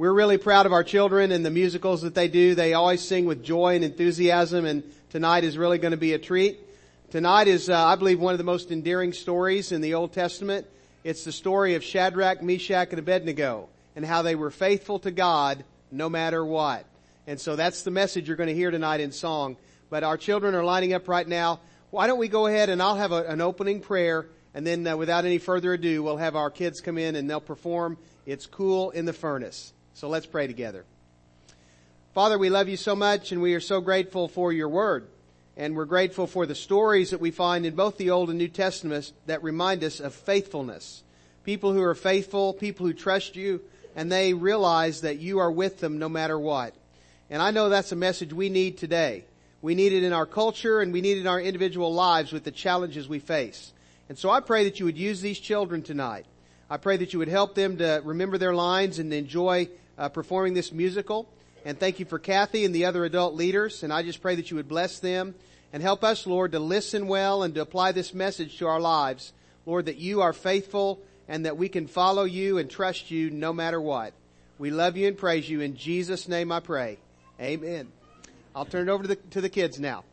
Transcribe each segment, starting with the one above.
We're really proud of our children and the musicals that they do. They always sing with joy and enthusiasm, and tonight is really going to be a treat. Tonight is, I believe, one of the most endearing stories in the Old Testament. It's the story of Shadrach, Meshach, and Abednego and how they were faithful to God no matter what. And so that's the message you're going to hear tonight in song. But our children are lining up right now. Why don't we go ahead and I'll have an opening prayer, and then without any further ado, we'll have our kids come in and they'll perform It's Cool in the Furnace. So let's pray together. Father, we love you so much, and we are so grateful for your word. And we're grateful for the stories that we find in both the Old and New Testaments that remind us of faithfulness. People who are faithful, people who trust you, and they realize that you are with them no matter what. And I know that's a message we need today. We need it in our culture, and we need it in our individual lives with the challenges we face. And so I pray that you would use these children tonight. I pray that you would help them to remember their lines and enjoy performing this musical. And thank you for Kathy and the other adult leaders. And I just pray that you would bless them and help us, Lord, to listen well and to apply this message to our lives. Lord, that you are faithful and that we can follow you and trust you no matter what. We love you and praise you. In Jesus' name I pray. Amen. I'll turn it over to the kids now.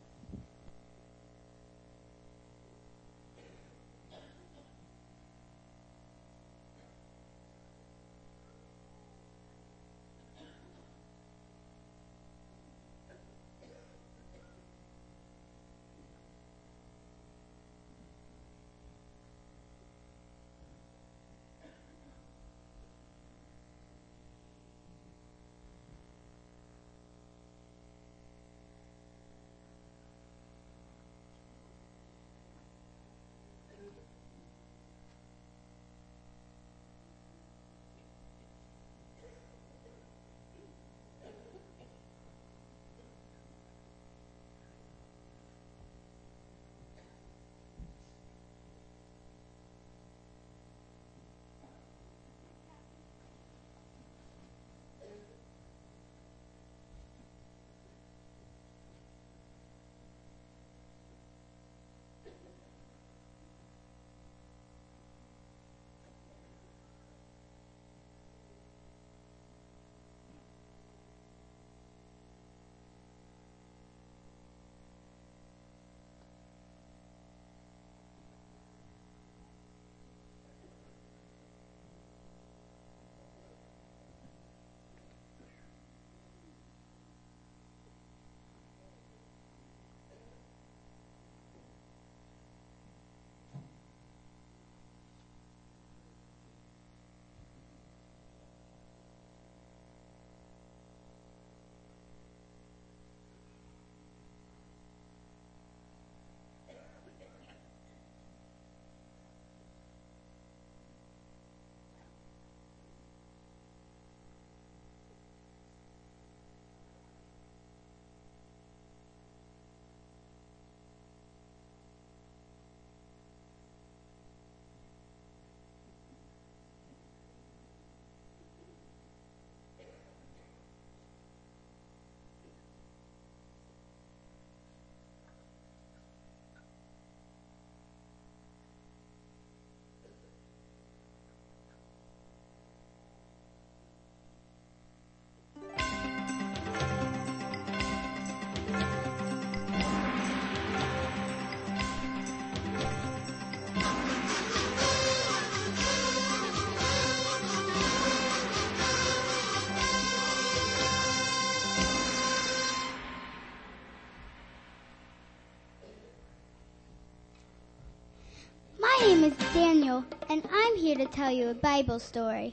My name is Daniel, and I'm here to tell you a Bible story.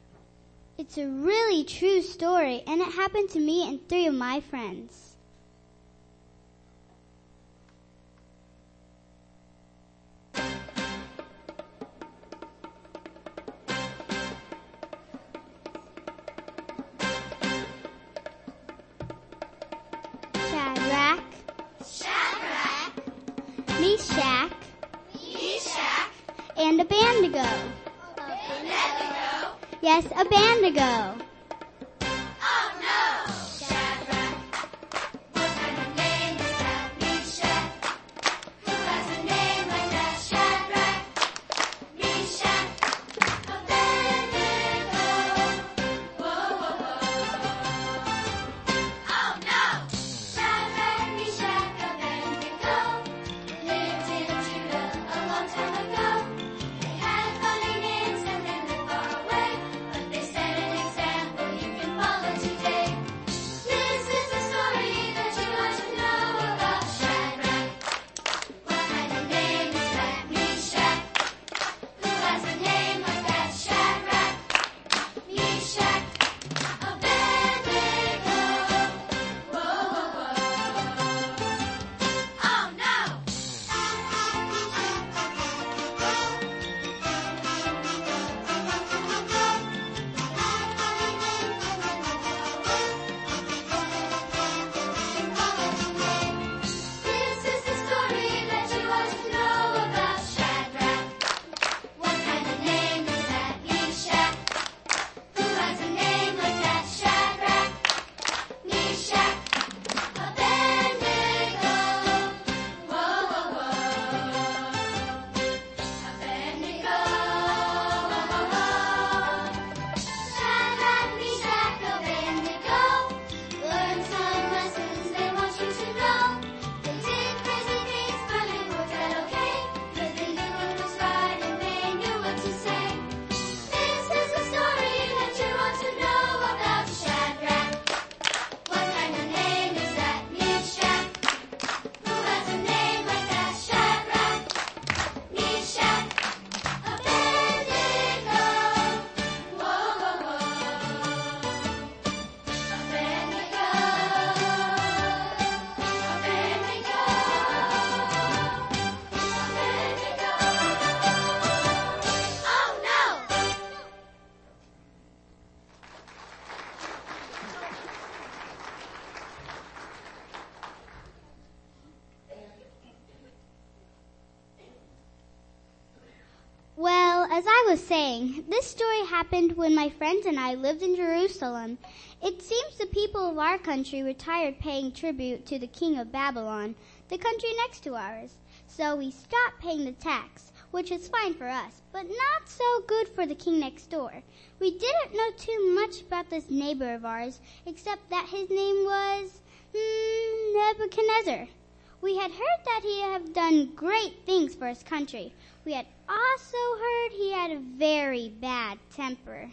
It's a really true story, and it happened to me and 3 of my friends. Shadrach, Meshach, and Abednego. Yes, Abednego. Oh no! Shadrach, what kind of name is that? Meshach, who has a name like that? Shadrach, Meshach, Abednego. Whoa, whoa, whoa. as I was saying, this story happened when my friends and I lived in Jerusalem. It seems the people of our country were tired paying tribute to the king of Babylon, the country next to ours. So we stopped paying the tax, which is fine for us, but not so good for the king next door. We didn't know too much about this neighbor of ours, except that his name was Nebuchadnezzar. We had heard that he had done great things for his country. We had also heard he had a very bad temper.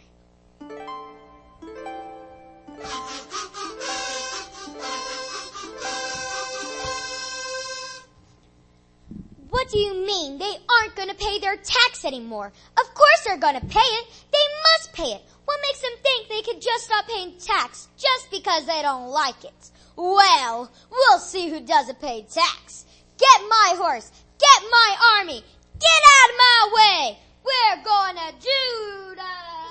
What do you mean? They aren't going to pay their tax anymore. Of course they're going to pay it. They must pay it. What makes them think they could just stop paying tax just because they don't like it? Well, we'll see who doesn't pay tax. Get my horse. Get my army. Get out of my way. We're going to Judah.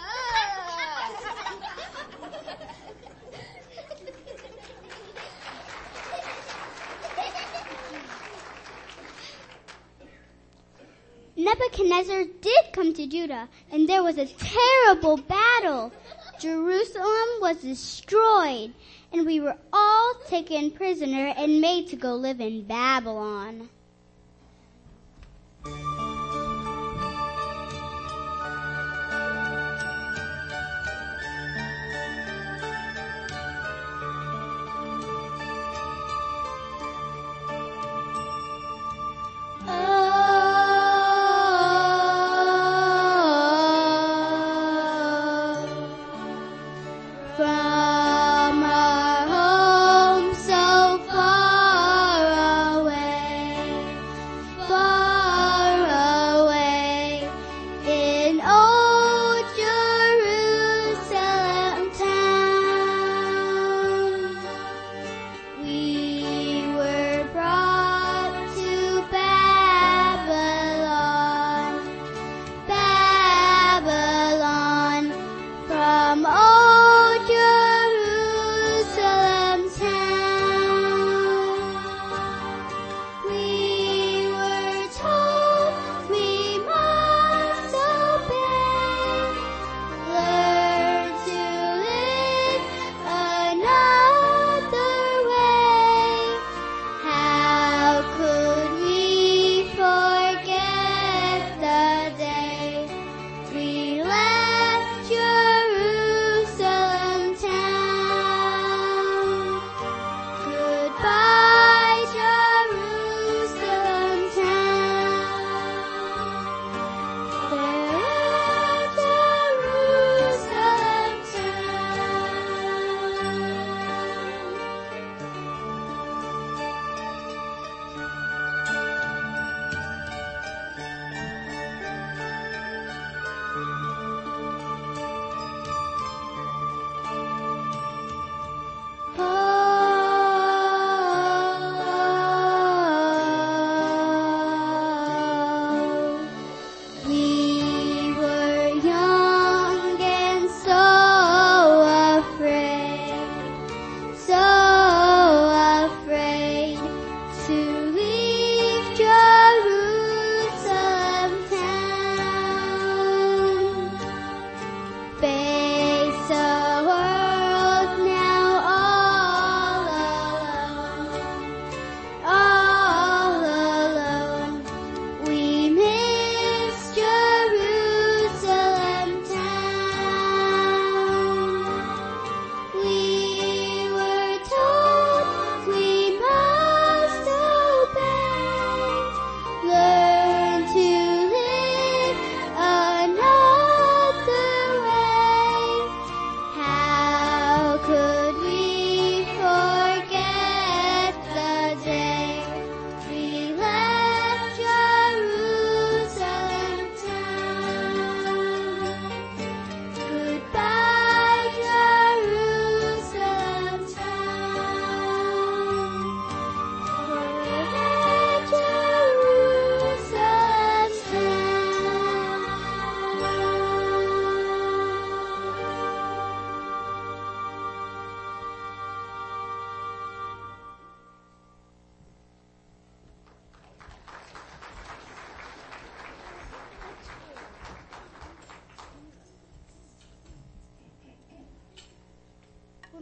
Nebuchadnezzar did come to Judah, and there was a terrible battle. Jerusalem was destroyed, and we were all taken prisoner and made to go live in Babylon. From old Jerusalem.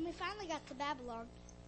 we finally got to Babylon,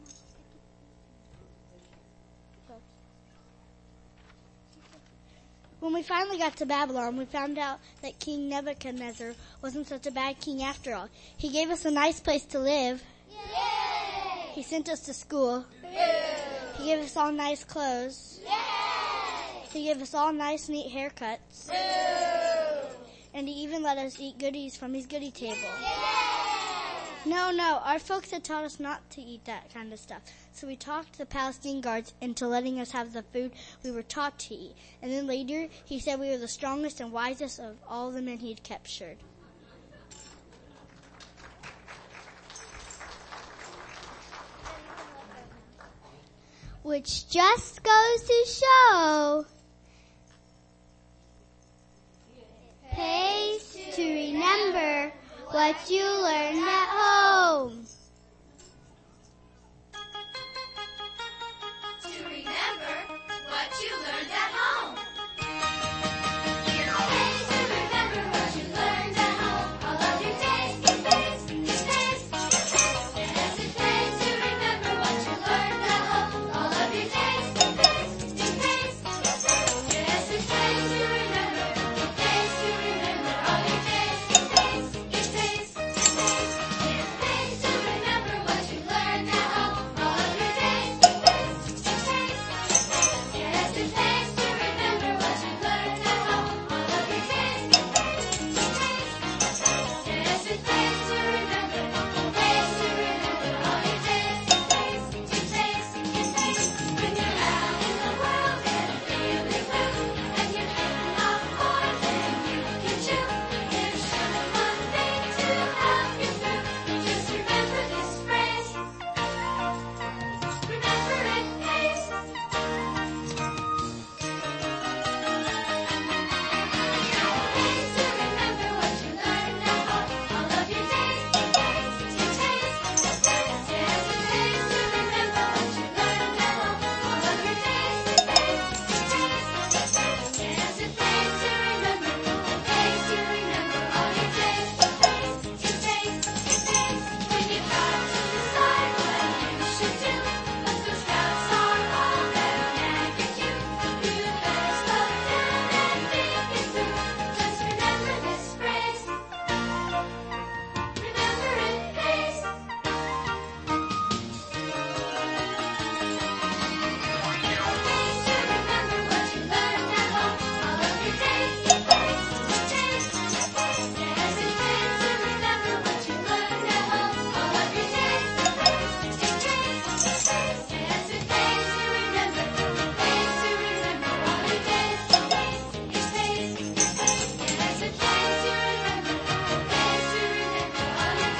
we found out that King Nebuchadnezzar wasn't such a bad king after all. He gave us a nice place to live. Yay! He sent us to school. Boo! He gave us all nice clothes. Yay! He gave us all nice, neat haircuts. Boo! And he even let us eat goodies from his goodie table. Yay! No, our folks had taught us not to eat that kind of stuff. So we talked the Palestine guards into letting us have the food we were taught to eat. And then later, he said we were the strongest and wisest of all the men he'd captured. Which just goes to show, pays to remember what you learned at home. To remember what you learned at home. Hey, to remember what you learned at home. All of your days, it pays. Yes, it pays to remember what you learned at home. All of your days, it pays. Yes, it pays to remember. It pays to remember all your days. It pays. It pays to remember what you learned at home. All of your days, it pays. Yes, it pays to remember what you learned at home. All of your days, it pays. Yes, it pays to remember. It pays to remember all your days. It pays. When you're out in the world and feeling blue, and you're hitting off more than you can chew, there's sure one thing to help you through. Just remember this phrase. Remember it pays. Pays to remember what you learned at home. All of your days, it pays. Yes, it pays to remember what you learned at home. All of your days, it pays. Yes, it pays to remember. It pays to remember all your days. It pays. When you've got to decide what you should do, but the scouts are all ready at your cue. You better slow down and think it through. Just remember this phrase. Remember it pays. Pays to remember what you learned at home. All of your days, it pays. Yes, it pays to remember what you learned at home. All of your days, it pays. Yes, it pays to remember. It pays to remember all your days. It pays. Yes, it pays to remember. It pays to remember all your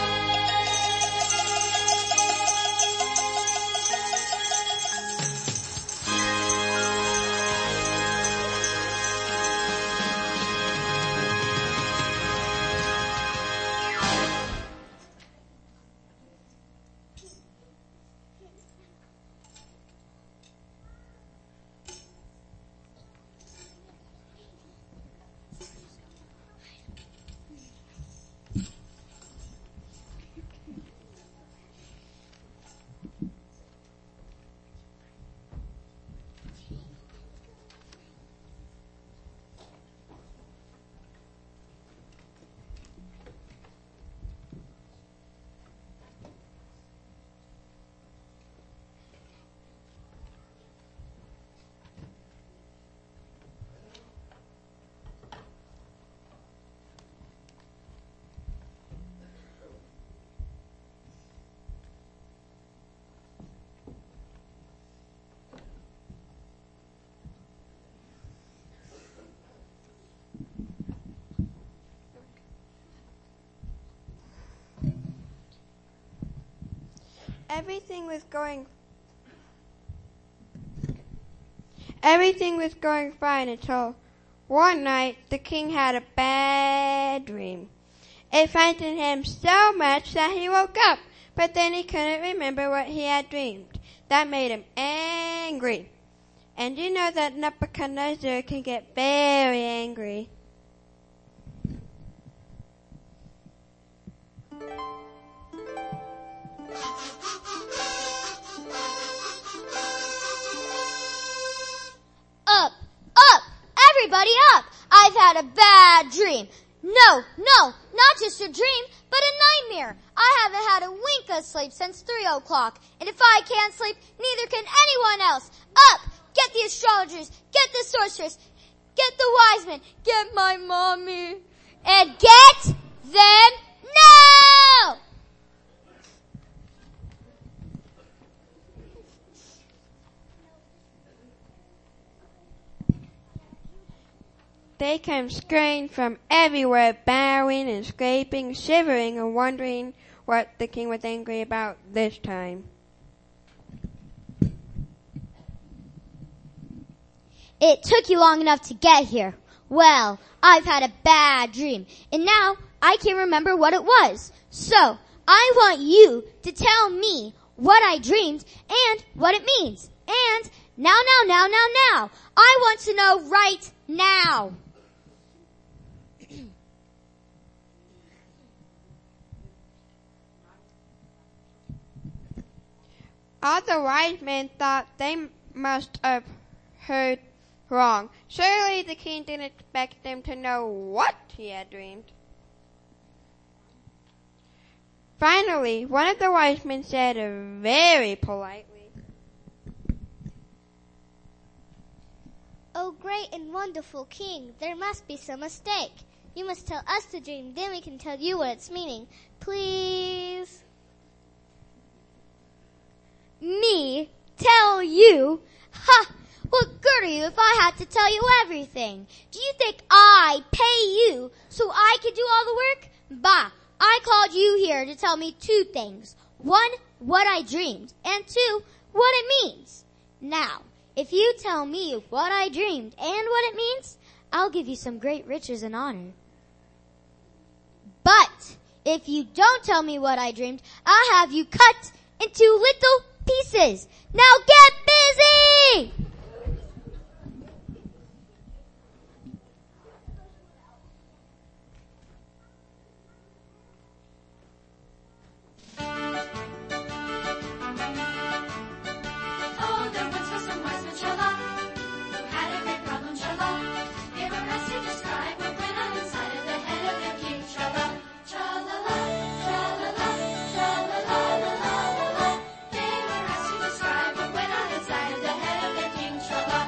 Everything was going fine until one night the king had a bad dream. It frightened him so much that he woke up, but then he couldn't remember what he had dreamed. That made him angry. And you know that Nebuchadnezzar can get very angry. had a bad dream. No, not just a dream, but a nightmare. I haven't had a wink of sleep since 3 o'clock. And if I can't sleep, neither can anyone else. Up! Get the astrologers, get the sorceress, get the wise men, get my mommy, and get them now! They came scurrying from everywhere, bowing and scraping, shivering and wondering what the king was angry about this time. It took you long enough to get here. Well, I've had a bad dream, and now I can't remember what it was. So, I want you to tell me what I dreamed and what it means. And now. I want to know right now. All the wise men thought they must have heard wrong. Surely the king didn't expect them to know what he had dreamed. Finally, one of the wise men said very politely, Oh, great and wonderful king, there must be some mistake. You must tell us the dream, then we can tell you what it's meaning. Please? Me? Tell you? Ha! What good are you if I had to tell you everything? Do you think I pay you so I could do all the work? Bah! I called you here to tell me 2 things. 1, what I dreamed, and 2, what it means. Now, if you tell me what I dreamed and what it means, I'll give you some great riches and honor. But if you don't tell me what I dreamed, I'll have you cut into little pieces. Now get busy! Oh, there once was some wise men, Sherlock, who had a great problem, Sherlock. They were asked to describe what went on inside of the head of their king, Sherlock. Tra-la-la, tra-la-la, tra-la-la-la-la-la-la. They were asked to describe what went on inside of the head of their king, Sherlock.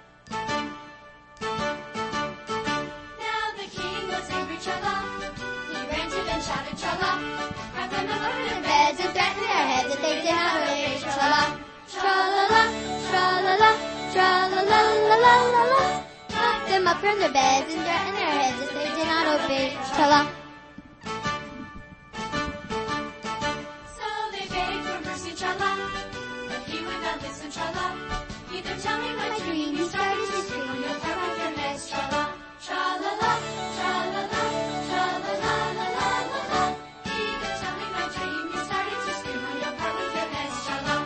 Now the king was angry, Sherlock. He ran to them, shouted, Sherlock. Grabbed them up from their beds and threatened their heads that they did not obey, Sherlock. Tra-la-la, tra-la-la, tra-la-la-la-la-la-la. Knocked them up from their beds and threatened their heads if they did not obey. Sherlock. So they begged for mercy, Sherlock, but he would not listen, Sherlock. Either tell me my dream, you started to scream on your part of your head, Sherlock. Tra-la-la, tra-la-la, tra-la-la-la-la-la-la. Either tell me my dream, you started to scream on your part of your head, Sherlock.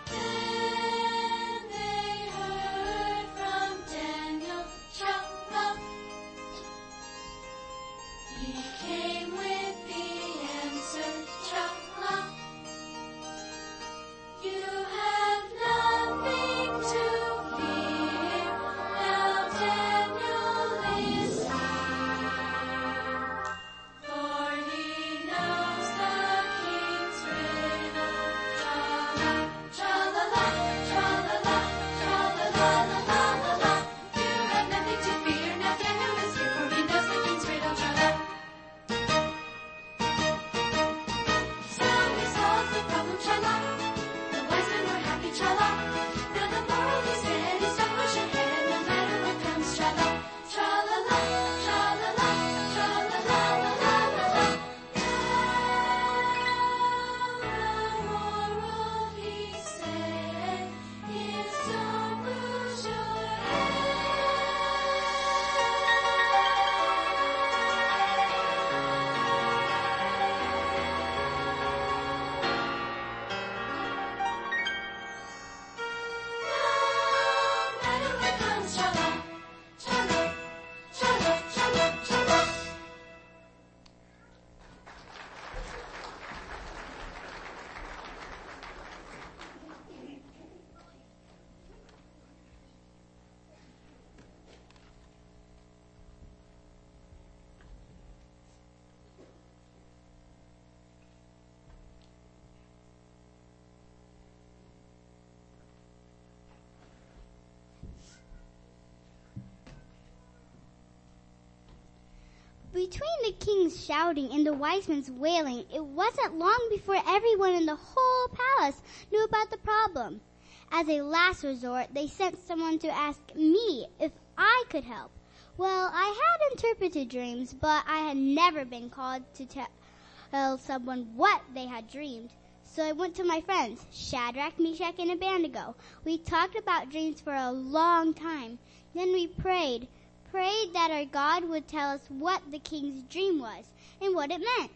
Then they heard from Daniel, Sherlock, Between the king's shouting and the wise men's wailing, it wasn't long before everyone in the whole palace knew about the problem. As a last resort, they sent someone to ask me if I could help. Well, I had interpreted dreams, but I had never been called to tell someone what they had dreamed. So I went to my friends, Shadrach, Meshach, and Abednego. We talked about dreams for a long time. Then we prayed that our God would tell us what the king's dream was and what it meant.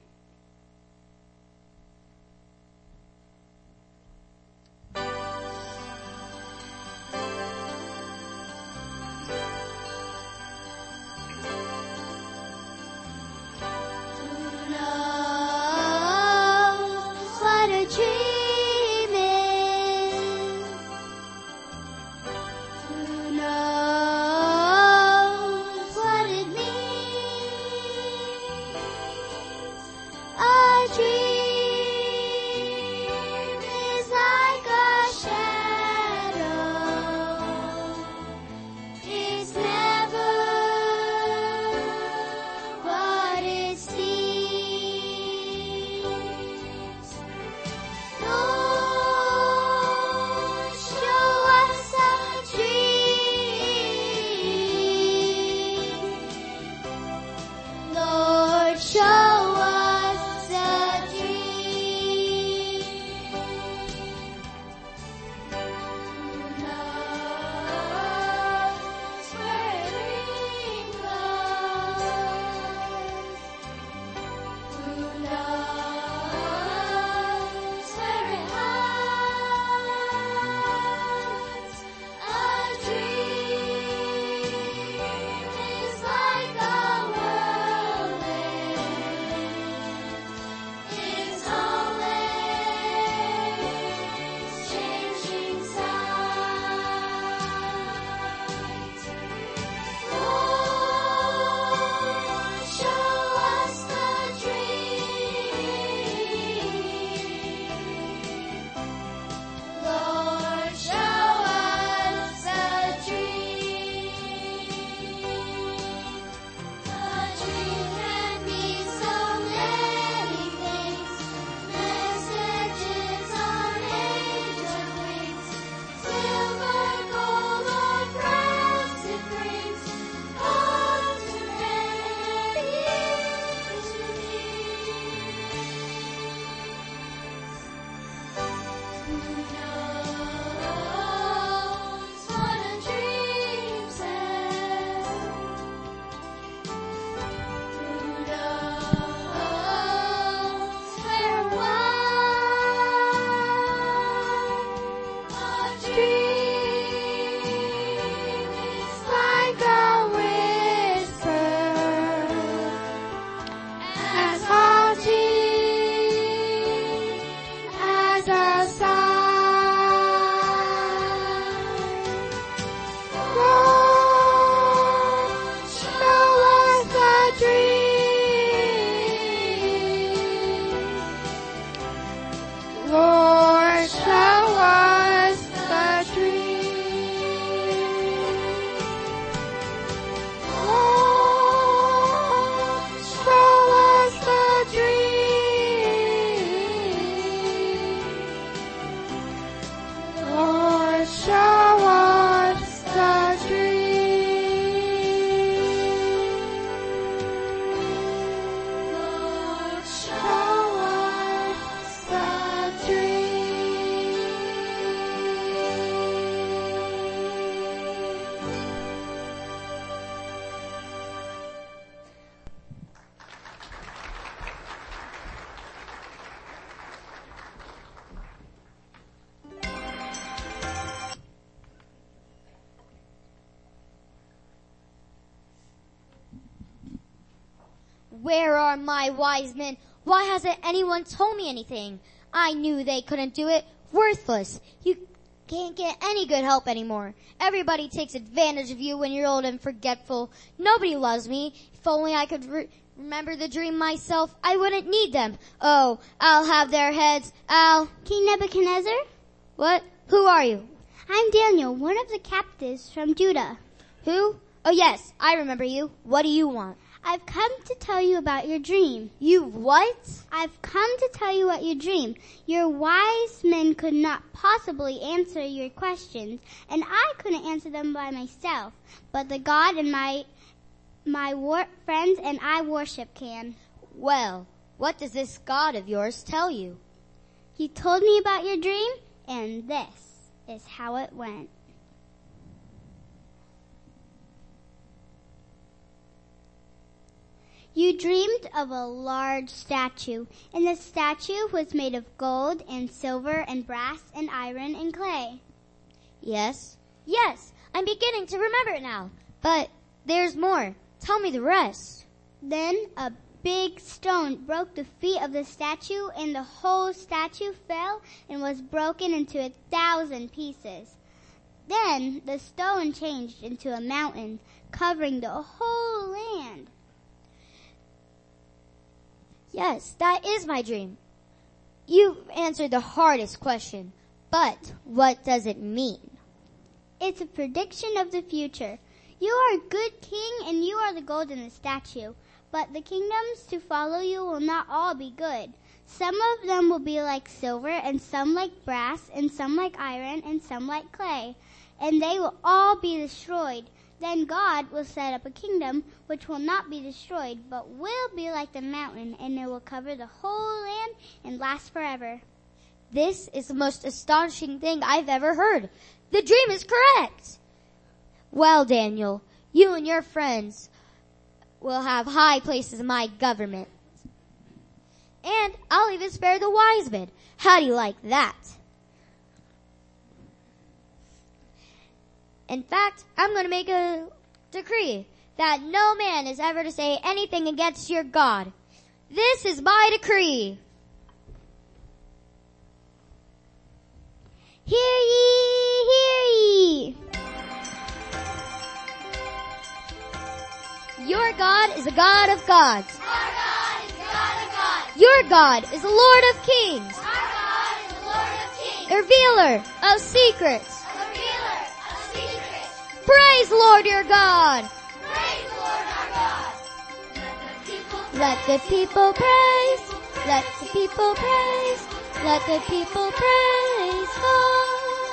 Where are my wise men? Why hasn't anyone told me anything? I knew they couldn't do it. Worthless. You can't get any good help anymore. Everybody takes advantage of you when you're old and forgetful. Nobody loves me. If only I could remember the dream myself, I wouldn't need them. Oh, I'll have their heads. King Nebuchadnezzar? What? Who are you? I'm Daniel, one of the captives from Judah. Who? Oh yes, I remember you. What do you want? I've come to tell you about your dream. You what? I've come to tell you what you dream. Your wise men could not possibly answer your questions, and I couldn't answer them by myself. But the God and my friends and I worship can. Well, what does this God of yours tell you? He told me about your dream, and this is how it went. You dreamed of a large statue, and the statue was made of gold and silver and brass and iron and clay. Yes, I'm beginning to remember it now. But there's more. Tell me the rest. Then a big stone broke the feet of the statue, and the whole statue fell and was broken into 1,000 pieces. Then the stone changed into a mountain, covering the whole land. Yes, that is my dream. You've answered the hardest question. But what does it mean? It's a prediction of the future. You are a good king, and you are the gold in the statue. But the kingdoms to follow you will not all be good. Some of them will be like silver, and some like brass, and some like iron, and some like clay. And they will all be destroyed. Then God will set up a kingdom which will not be destroyed, but will be like the mountain, and it will cover the whole land and last forever. This is the most astonishing thing I've ever heard. The dream is correct. Well, Daniel, you and your friends will have high places in my government. And I'll even spare the wise men. How do you like that? In fact, I'm going to make a decree that no man is ever to say anything against your God. This is my decree. Hear ye, hear ye. Your God is a God of gods. Our God is the God of gods. Your God is the Lord of kings. Our God is the Lord of kings. A revealer of secrets. A revealer of secrets. Praise Lord your God. Praise the Lord our God. Let the people praise. Let the people praise. Let the people praise God.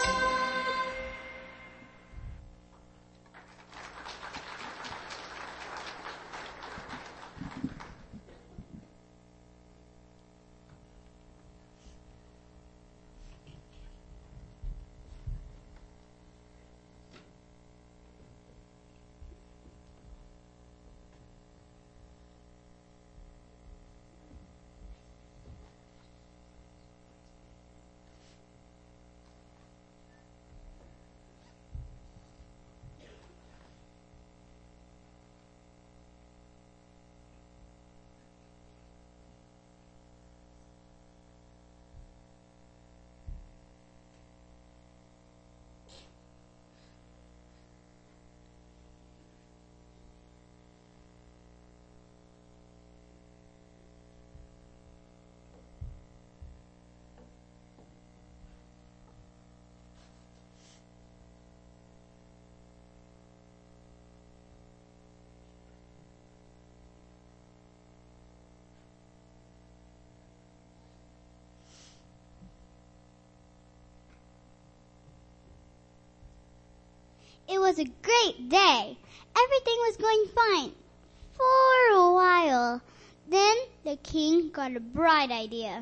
It was a great day. Everything was going fine for a while. Then the king got a bright idea.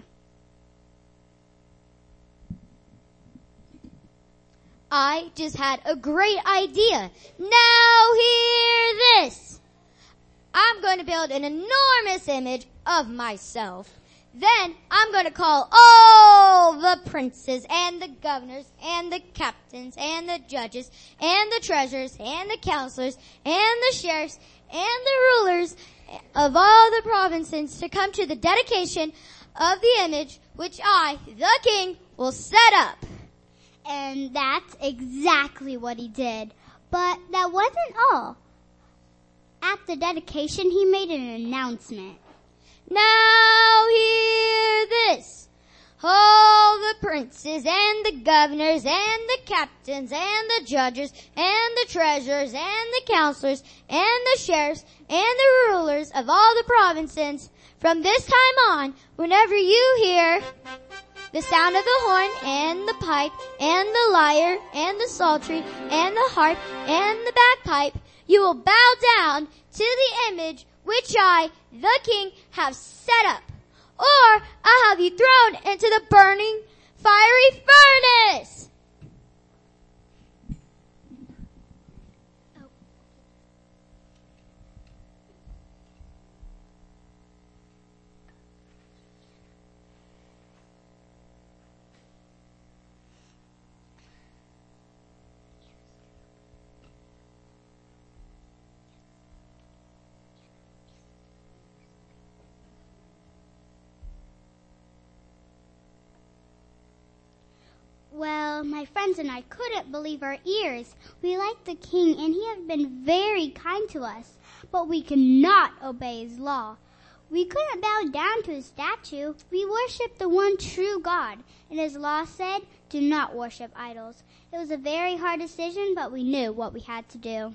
I just had a great idea. Now hear this. I'm going to build an enormous image of myself. Then I'm going to call all the princes and the governors and the captains and the judges and the treasurers and the counselors and the sheriffs and the rulers of all the provinces to come to the dedication of the image which I, the king, will set up. And that's exactly what he did. But that wasn't all. At the dedication, he made an announcement. Now hear this. All the princes and the governors and the captains and the judges and the treasurers and the counselors and the sheriffs and the rulers of all the provinces. From this time on, whenever you hear the sound of the horn and the pipe and the lyre and the psaltery and the harp and the bagpipe, you will bow down to the image which I, the king, have set up. Or I'll have you thrown into the burning fiery furnace. Well, my friends and I couldn't believe our ears. We like the king and he has been very kind to us, but we cannot obey his law. We couldn't bow down to his statue. We worship the one true God, and his law said, do not worship idols. It was a very hard decision, but we knew what we had to do.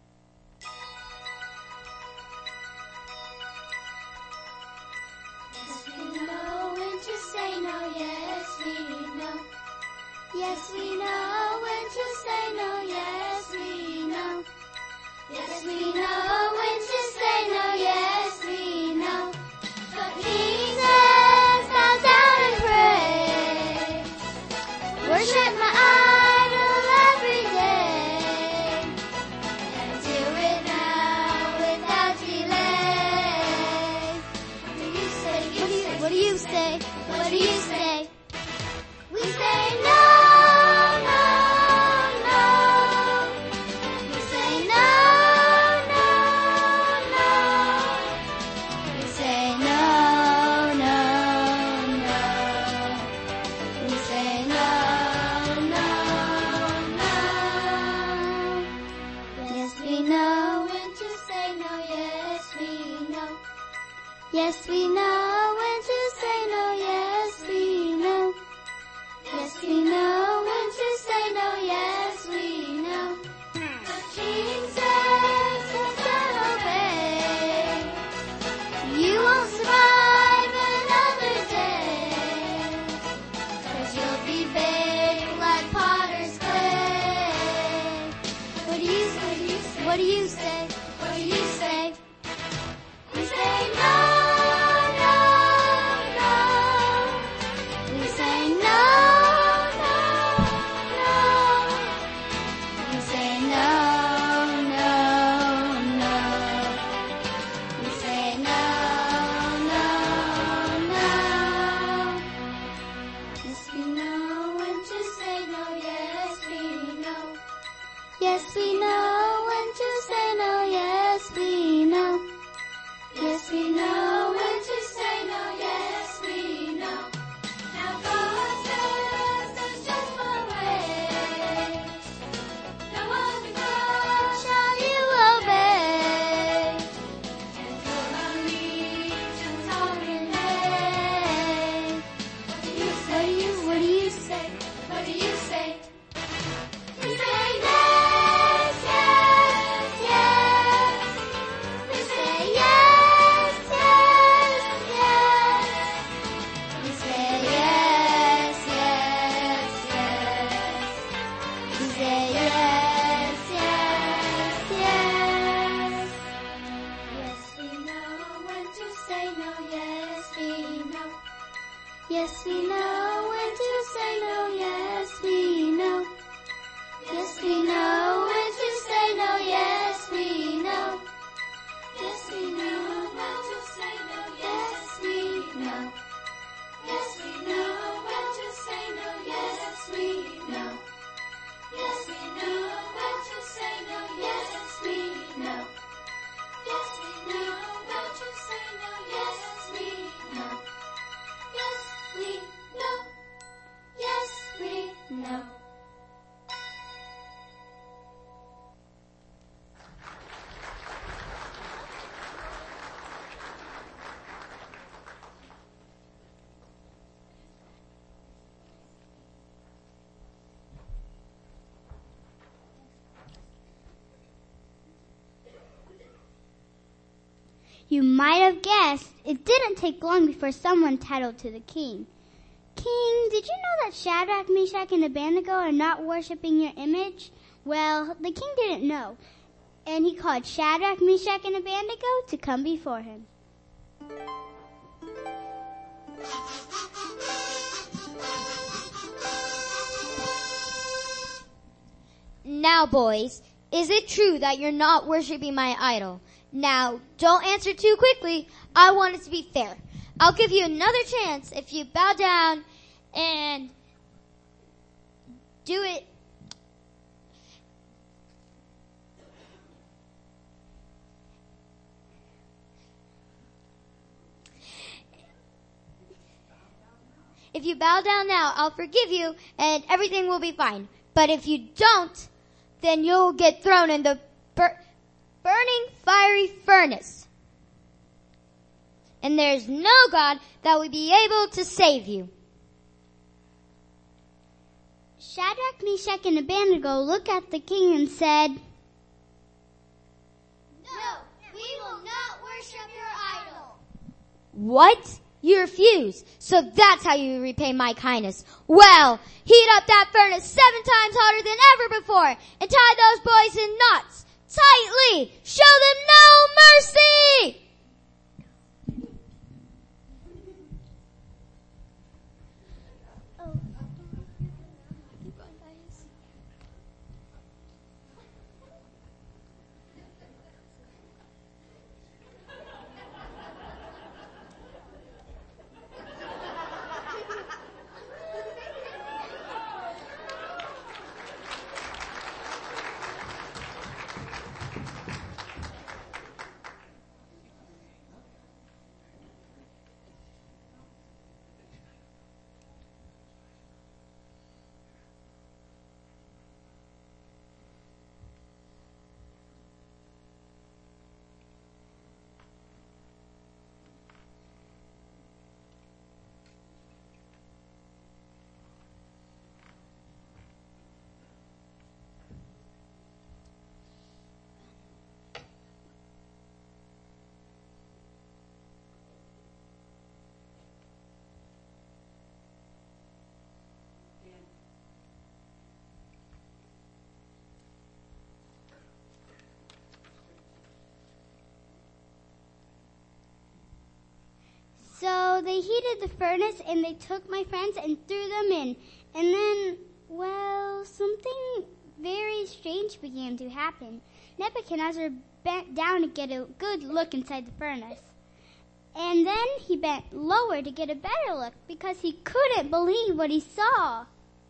Yes, we know when to say no, yes, we know. Yes, we know when to say no, yes, we know. Yes, we know when to say no, yes, we know. The king says, bow down and pray. Worship my idol every day. And do it now without delay. What do you say? What do you say? We say no. Yes, we know when to say no, yes, we know. Yes, we know when to say no, yes, we know. The king says, don't obey. You won't survive another day. 'Cause you'll be baked like potter's clay. What do you say? What do you say? What do you say? We say no. Yes, we know when to say no, yes, we know. Yes, we know when to say no, yes, we know. Now God says there's just one way. No other God shall you obey. And you'll not reach and tolerate. What do you say? What do you say? We say no. Yes, we know when to say no, yes, we know. Yes, we know when to say no, yes, we know. Yes, we know when to say no, yes, we know. Yes, we know when to say no, yes, we know. Yes, we know when to say no, yes, we know. Yes, we know when to say no, yes, we know. Yes, we know. Yes, we know. You might have guessed it didn't take long before someone tattled to the king. King, did you know that Shadrach, Meshach, and Abednego are not worshiping your image? Well, the king didn't know, and he called Shadrach, Meshach, and Abednego to come before him. Now, boys, is it true that you're not worshiping my idol? Now, don't answer too quickly. I want it to be fair. I'll give you another chance if you bow down and do it. If you bow down now, I'll forgive you and everything will be fine. But if you don't, then you'll get thrown in the burning fiery furnace. And there's no God that will be able to save you. Shadrach, Meshach, and Abednego looked at the king and said, No, we will not worship your idol. What? You refuse. So that's how you repay my kindness. Well, heat up that furnace 7 times hotter than ever before and tie those boys in knots tightly. Show them no mercy. So they heated the furnace and they took my friends and threw them in. And then, well, something very strange began to happen. Nebuchadnezzar bent down to get a good look inside the furnace. And then he bent lower to get a better look because he couldn't believe what he saw.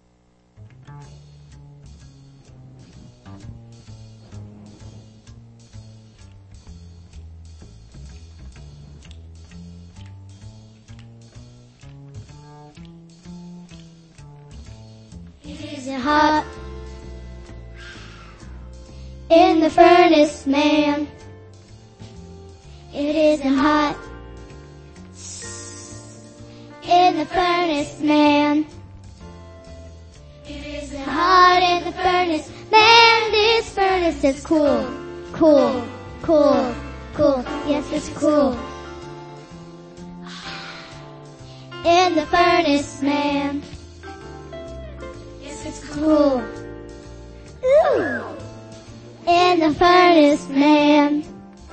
Is it hot in the furnace, man? It isn't hot in the furnace, man. It isn't hot in the furnace, man. This furnace is cool, cool, cool, cool. Yes, it's cool. In the furnace, man. It's cool. Ooh. In the furnace, man.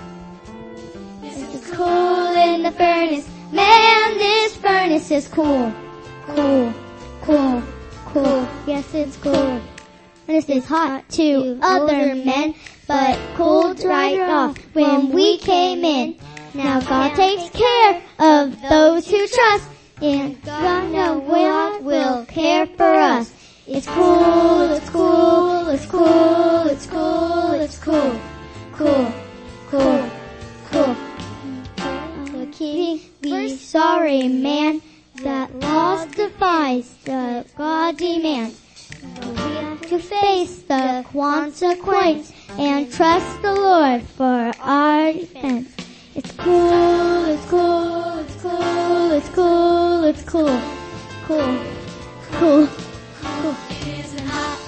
It's cool in the furnace, man. This furnace is cool. Cool, cool, cool. Yes, it's cool. This is hot to other men, but cooled right off when we came in. Now God takes care of those who trust in God. No God will care for us. It's cool, it's cool, it's cool, it's cool, it's cool, cool, cool, cool. The king be sorry, man, that loss defies the God demands. We have to face the consequence and trust the Lord for our defense. It's cool, it's cool, it's cool, it's cool, it's cool, cool, cool. It isn't hot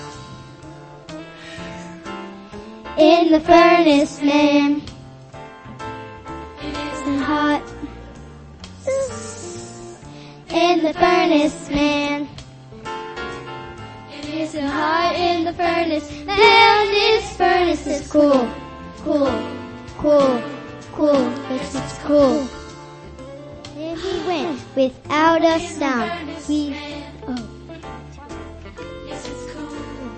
in the furnace, man. It in the furnace, man. It isn't hot in the furnace, man. This furnace is cool, cool, cool, cool. This is cool. Then we went without a sound. We Yes, it's cool.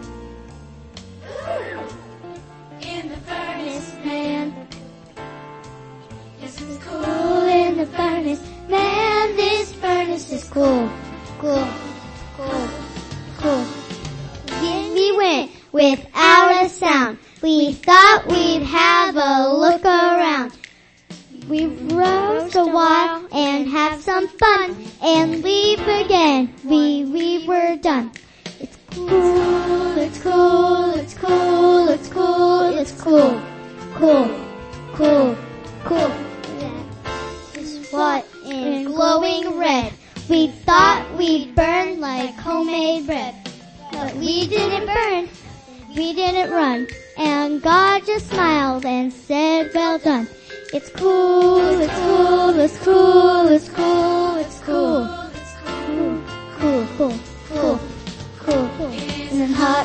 In the furnace, man. yes, it's cool. Cool in the furnace, man. This furnace is cool, cool, cool, cool. Then we went without a sound. We thought we'd have a look around. We roast a while and have some fun and leave again. We were done. It's cool, it's cool, it's cool, it's cool, it's cool, cool, cool, cool. It's what in glowing red. We thought we'd burn like homemade bread. But we didn't burn, we didn't run. And God just smiled and said, well done. It's cool, it's cool, it's cool, it's cool, it's cool. Cool, cool, cool, cool, cool. Isn't it hot?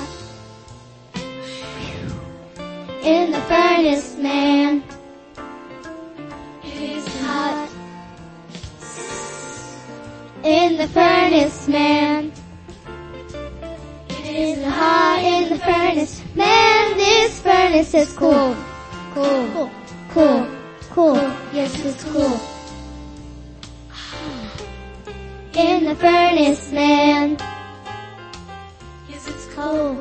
In the furnace, man. It is Hot. In the furnace, man. It Is hot in the furnace, man. This furnace is cool, cool, cool, cool. Yes, it's cool. In the furnace, man. Yes, it's cool.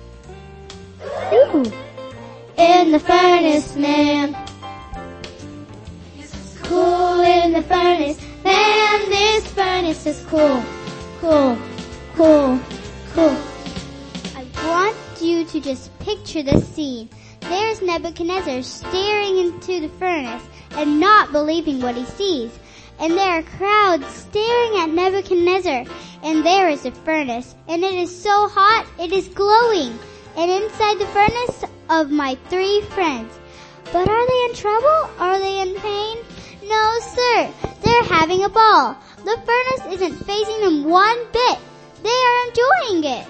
Ooh. In the furnace, man. Yes, it's Cool in the furnace, man. This furnace is cool, cool, cool, cool. I want you to just picture this scene. There's Nebuchadnezzar staring into the furnace and not believing what he sees. And there are crowds staring at Nebuchadnezzar. And there is a furnace. And it is so hot, it is glowing. And inside the furnace of my 3 friends. But are they in trouble? Are they in pain? No, sir. They're having a ball. The furnace isn't fazing them one bit. They are enjoying it.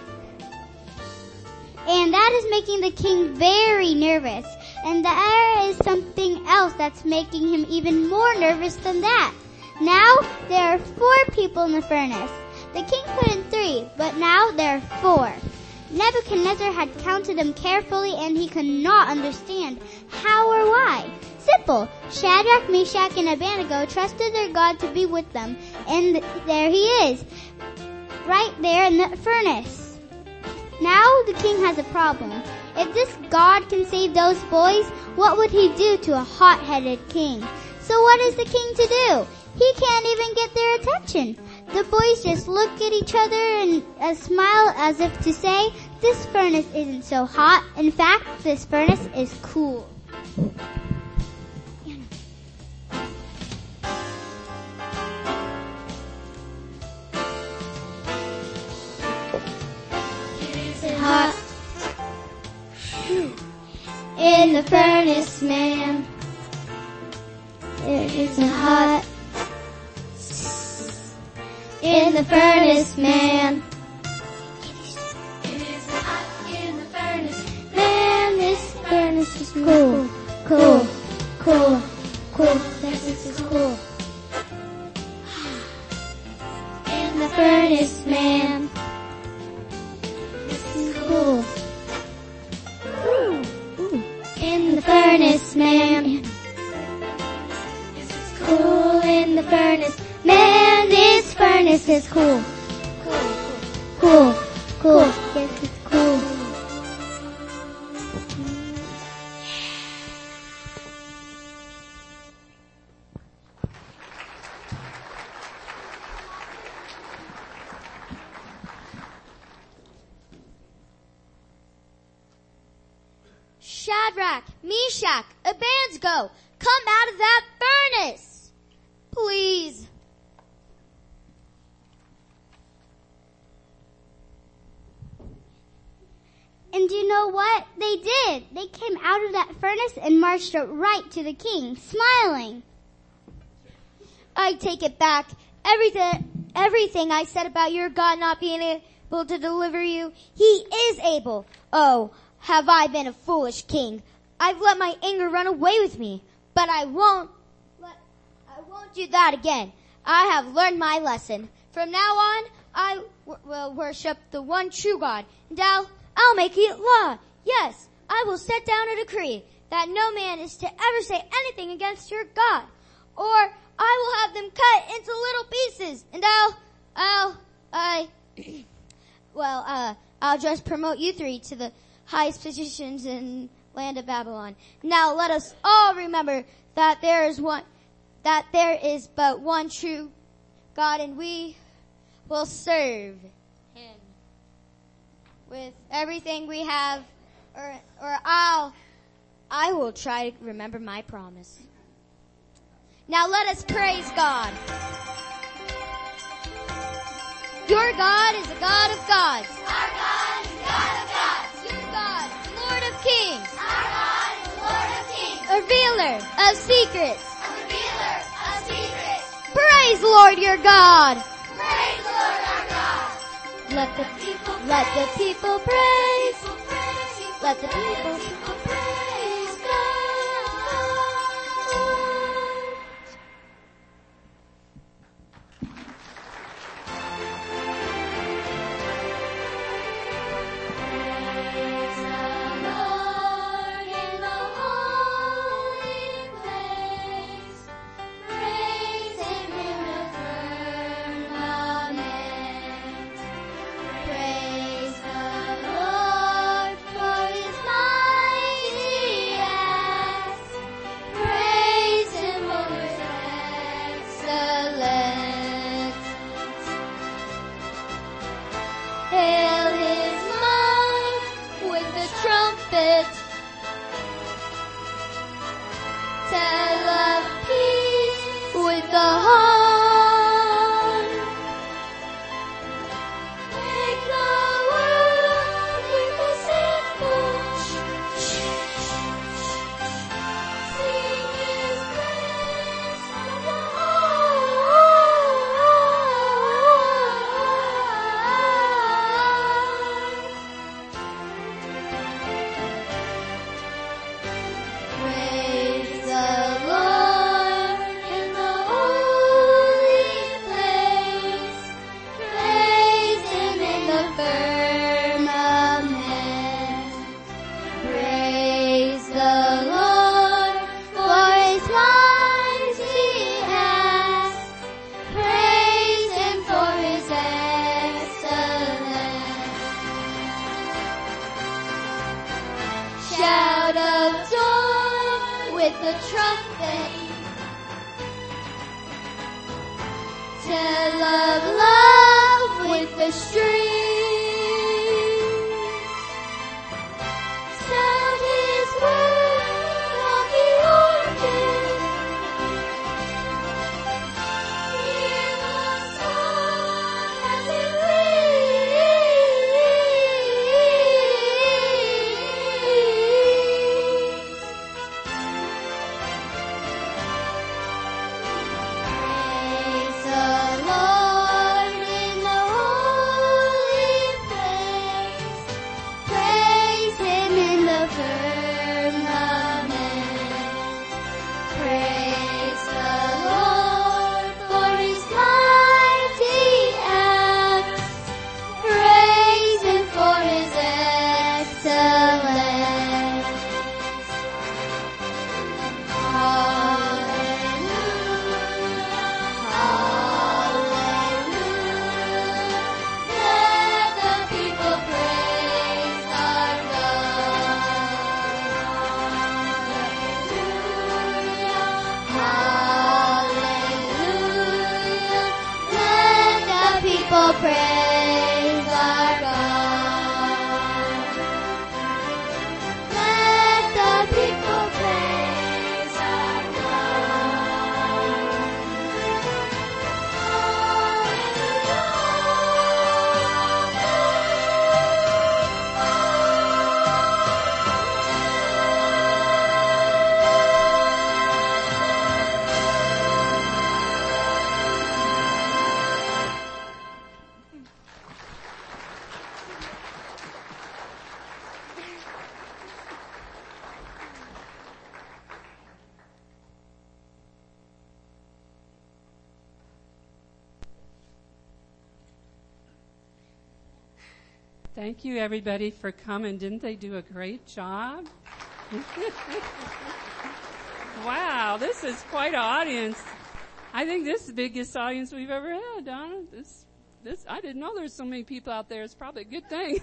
And that is making the king very nervous. And there is something else that's making him even more nervous than that. Now, there are 4 people in the furnace. The king put in 3, but now there are 4. Nebuchadnezzar had counted them carefully and he could not understand how or why. Simple. Shadrach, Meshach, and Abednego trusted their God to be with them. And there he is, right there in the furnace. Now the king has a problem. If this God can save those boys, what would he do to a hot-headed king? So what is the king to do? He can't even get their attention. The boys just look at each other and smile as if to say, this furnace isn't so hot. In fact, this furnace is cool. Hot. In the furnace, man. It isn't hot. In the furnace, man. It is hot in the furnace. Man, this furnace is cool, cool, cool, cool. This is cool. In the furnace, man. This is cool. In the furnace, man. Cool in the furnace, man. This furnace is cool. Cool, cool. Yes, it's cool. Shadrach, Meshach, Abednego, come out of that furnace. Please. And you know what? They did. They came out of that furnace and marched right to the king, smiling. I take it back. Everything everything I said about your God not being able to deliver you, he is able. Oh, have I been a foolish king? I've let my anger run away with me, but I won't do that again. I have learned my lesson. From now on, I will worship the one true God, and I'll make it law. Yes, I will set down a decree that no man is to ever say anything against your God, or I will have them cut into little pieces, and I'll just promote you three to the highest positions in land of Babylon. Now let us all remember that there is but one true God, and we will serve him with everything we have, or I will try to remember my promise. Now let us praise God. Your God is a God of gods. Our God is God of gods. Your God is Lord of kings. Our God is Lord of kings. A revealer of secrets. A revealer of secrets. Praise Lord your God. Praise Lord our God. Let the People people praise. people praise you. Let the people People praise God. Praise the Lord in the holy place. Praise him in the firmament. Praise the Lord for his mighty acts. Praise him for his excellence. hail his might with the trumpet. Tell of peace with the horn. Make the world with a cymbal. Sing his praise from the Praise the Lord in the holy place. Praise him in the firmament. Praise the Lord for his mighty acts. Praise him for his excellence. Shout of joy with the trumpet. Tell of love with the strings. Sound his word on the organ. Hear the song as it rings. Praise the Lord in the holy place. Praise him in the firmament. Praise the Lord for his mighty acts. Praise him for his excellence. Hallelujah, hallelujah. Let the people praise our God. Hallelujah, hallelujah. Let the people praise our God. Let the people praise our God. Thank you, everybody, for coming. Didn't they do a great job? Wow, this is quite an audience. I think this is the biggest audience we've ever had, Donna. This, I didn't know there's so many people out there. It's probably a good thing.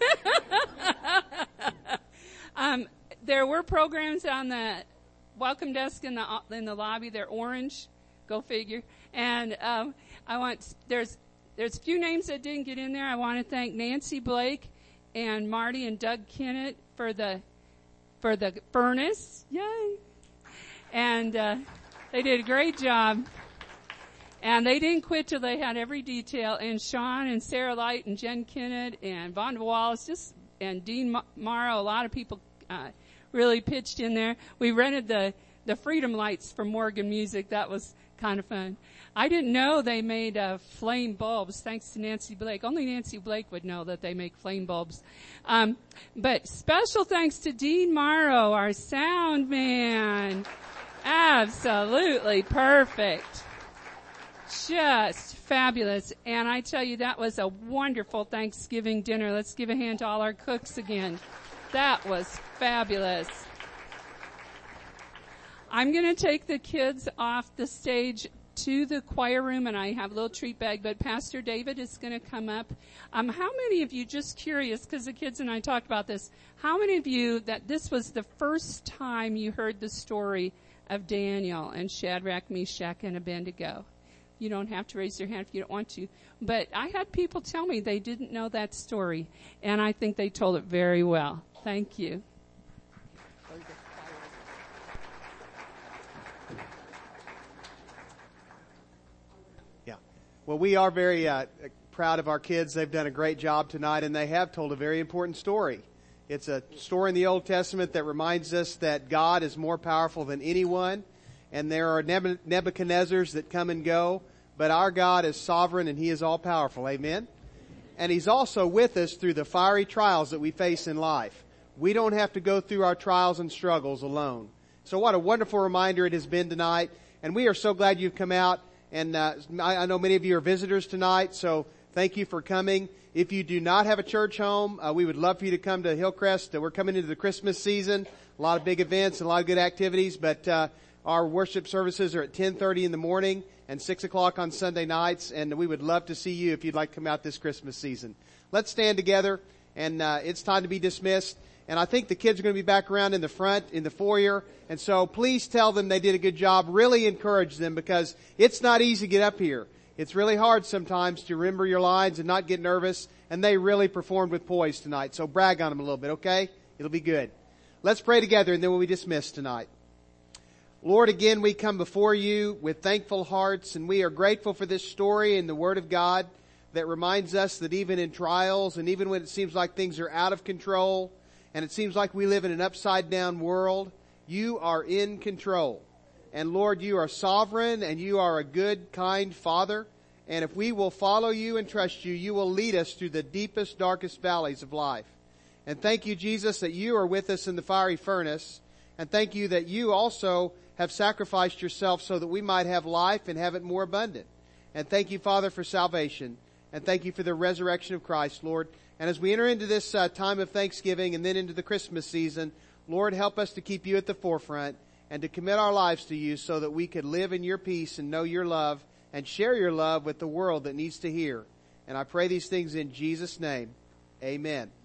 There were programs on the welcome desk in the lobby. They're orange. Go figure. And there's a few names that didn't get in there. I want to thank Nancy Blake and Marty and Doug Kennett for the furnace. Yay! And they did a great job. And they didn't quit till they had every detail. And Sean and Sarah Light and Jen Kennett and Vonda Wallace and Dean Morrow, a lot of people really pitched in there. We rented the Freedom Lights from Morgan Music. That was kind of fun. I didn't know they made flame bulbs, thanks to Nancy Blake. Only Nancy Blake would know that they make flame bulbs. But special thanks to Dean Morrow, our sound man. Absolutely perfect. Just fabulous. And I tell you, that was a wonderful Thanksgiving dinner. Let's give a hand to all our cooks again. That was fabulous. I'm going to take the kids off the stage to the choir room, and I have a little treat bag, but Pastor David is going to come up. How many of you, just curious, because the kids and I talked about this, how many of you that this was the first time you heard the story of Daniel and Shadrach, Meshach, and Abednego? You don't have to raise your hand if you don't want to. But I had people tell me they didn't know that story, and I think they told it very well. Thank you. Yeah. Well, we are very proud of our kids. They've done a great job tonight, and they have told a very important story. It's a story in the Old Testament that reminds us that God is more powerful than anyone, and there are Nebuchadnezzars that come and go, but our God is sovereign and He is all powerful. Amen? And He's also with us through the fiery trials that we face in life. We don't have to go through our trials and struggles alone. So what a wonderful reminder it has been tonight, and we are so glad you've come out. And I know many of you are visitors tonight, so thank you for coming. If you do not have a church home, we would love for you to come to Hillcrest. We're coming into the Christmas season, a lot of big events and a lot of good activities, but our worship services are at 10:30 in the morning and 6 o'clock on Sunday nights, and we would love to see you if you'd like to come out this Christmas season. Let's stand together, and it's time to be dismissed. And I think the kids are going to be back around in the front, in the foyer. And so please tell them they did a good job. Really encourage them, because it's not easy to get up here. It's really hard sometimes to remember your lines and not get nervous. And they really performed with poise tonight. So brag on them a little bit, okay? It'll be good. Let's pray together, and then we'll be dismissed tonight. Lord, again, we come before you with thankful hearts, and we are grateful for this story in the Word of God that reminds us that even in trials and even when it seems like things are out of control, and it seems like we live in an upside-down world, you are in control. And Lord, you are sovereign, and you are a good, kind Father. And if we will follow you and trust you, you will lead us through the deepest, darkest valleys of life. And thank you, Jesus, that you are with us in the fiery furnace. And thank you that you also have sacrificed yourself so that we might have life and have it more abundant. And thank you, Father, for salvation. And thank you for the resurrection of Christ, Lord. And as we enter into this time of Thanksgiving and then into the Christmas season, Lord, help us to keep you at the forefront and to commit our lives to you so that we could live in your peace and know your love and share your love with the world that needs to hear. And I pray these things in Jesus' name. Amen.